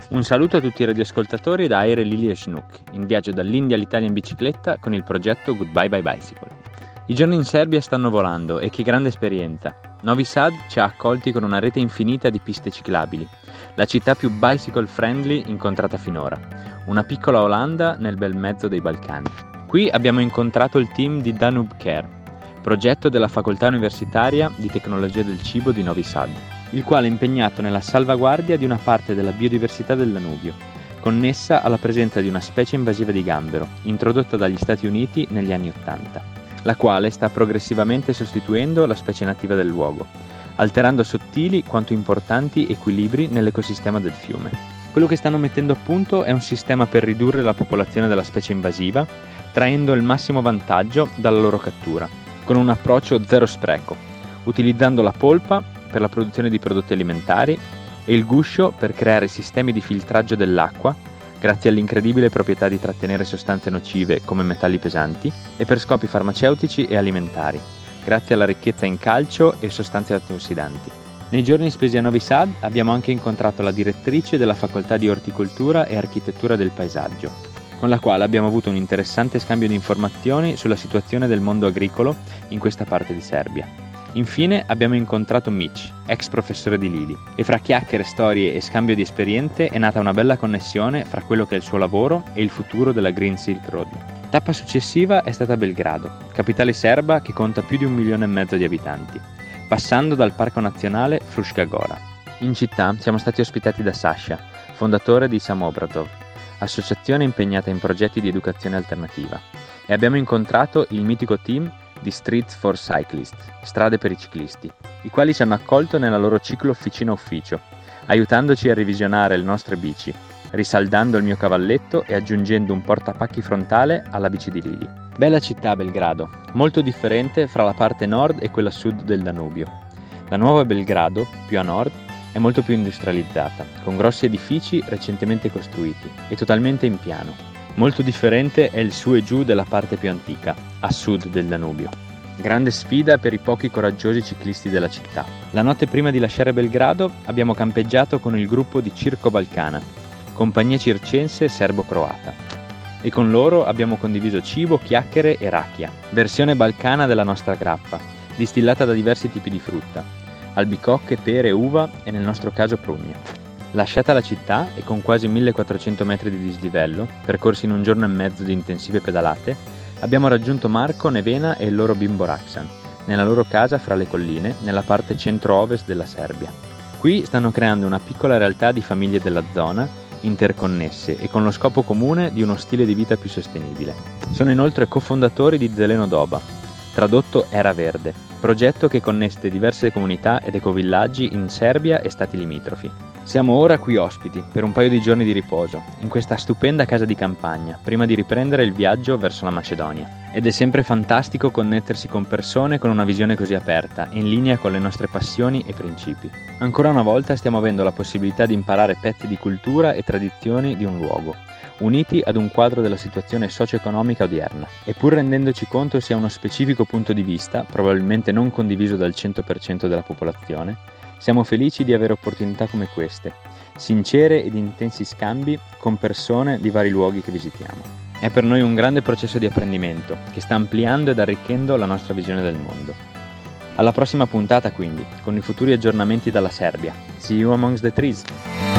Un saluto a tutti i radioascoltatori da Aere Lily e Snook, in viaggio dall'India all'Italia in bicicletta con il progetto Goodbye by Bicycle. I giorni in Serbia stanno volando e che grande esperienza! Novi Sad ci ha accolti con una rete infinita di piste ciclabili, la città più bicycle friendly incontrata finora, una piccola Olanda nel bel mezzo dei Balcani. Qui abbiamo incontrato il team di Danube Care, progetto della Facoltà Universitaria di Tecnologia del Cibo di Novi Sad, il quale è impegnato nella salvaguardia di una parte della biodiversità del Danubio, connessa alla presenza di una specie invasiva di gambero, introdotta dagli Stati Uniti negli anni '80, la quale sta progressivamente sostituendo la specie nativa del luogo, alterando sottili quanto importanti equilibri nell'ecosistema del fiume. Quello che stanno mettendo a punto è un sistema per ridurre la popolazione della specie invasiva, traendo il massimo vantaggio dalla loro cattura, con un approccio zero spreco, utilizzando la polpa per la produzione di prodotti alimentari e il guscio per creare sistemi di filtraggio dell'acqua, grazie all'incredibile proprietà di trattenere sostanze nocive come metalli pesanti, e per scopi farmaceutici e alimentari, grazie alla ricchezza in calcio e sostanze antiossidanti. Nei giorni spesi a Novi Sad abbiamo anche incontrato la direttrice della Facoltà di Orticoltura e Architettura del Paesaggio, con la quale abbiamo avuto un interessante scambio di informazioni sulla situazione del mondo agricolo in questa parte di Serbia. Infine abbiamo incontrato Mitch, ex professore di Lili, e fra chiacchiere, storie e scambio di esperienze è nata una bella connessione fra quello che è il suo lavoro e il futuro della Green Silk Road. Tappa successiva è stata Belgrado, capitale serba che conta più di 1,5 milioni di abitanti, passando dal Parco Nazionale Fruška Gora. In città siamo stati ospitati da Sasha, fondatore di Samobratov, associazione impegnata in progetti di educazione alternativa, e abbiamo incontrato il mitico team di Streets for Cyclists, strade per i ciclisti, i quali ci hanno accolto nella loro ciclo officina-ufficio, aiutandoci a revisionare le nostre bici, risaldando il mio cavalletto e aggiungendo un portapacchi frontale alla bici di Lili. Bella città Belgrado, molto differente fra la parte nord e quella sud del Danubio. La nuova Belgrado, più a nord, è molto più industrializzata, con grossi edifici recentemente costruiti e totalmente in piano. Molto differente è il su e giù della parte più antica, a sud del Danubio. Grande sfida per i pochi coraggiosi ciclisti della città. La notte prima di lasciare Belgrado abbiamo campeggiato con il gruppo di Circo Balcana, compagnia circense serbo-croata. E con loro abbiamo condiviso cibo, chiacchiere e rakia, versione balcana della nostra grappa, distillata da diversi tipi di frutta, albicocche, pere, uva e nel nostro caso prugne. Lasciata la città e con quasi 1400 metri di dislivello, percorsi in un giorno e mezzo di intensive pedalate, abbiamo raggiunto Marko, Nevena e il loro bimbo Raksan, nella loro casa fra le colline, nella parte centro-ovest della Serbia. Qui stanno creando una piccola realtà di famiglie della zona, interconnesse e con lo scopo comune di uno stile di vita più sostenibile. Sono inoltre cofondatori di Zeleno Doba, tradotto Era Verde, progetto che connette diverse comunità ed ecovillaggi in Serbia e stati limitrofi. Siamo ora qui ospiti, per un paio di giorni di riposo, in questa stupenda casa di campagna, prima di riprendere il viaggio verso la Macedonia. Ed è sempre fantastico connettersi con persone con una visione così aperta, in linea con le nostre passioni e principi. Ancora una volta stiamo avendo la possibilità di imparare pezzi di cultura e tradizioni di un luogo, uniti ad un quadro della situazione socio-economica odierna. E pur rendendoci conto sia uno specifico punto di vista, probabilmente non condiviso dal 100% della popolazione, siamo felici di avere opportunità come queste, sincere ed intensi scambi con persone di vari luoghi che visitiamo. È per noi un grande processo di apprendimento che sta ampliando ed arricchendo la nostra visione del mondo. Alla prossima puntata quindi, con i futuri aggiornamenti dalla Serbia. See you amongst the trees!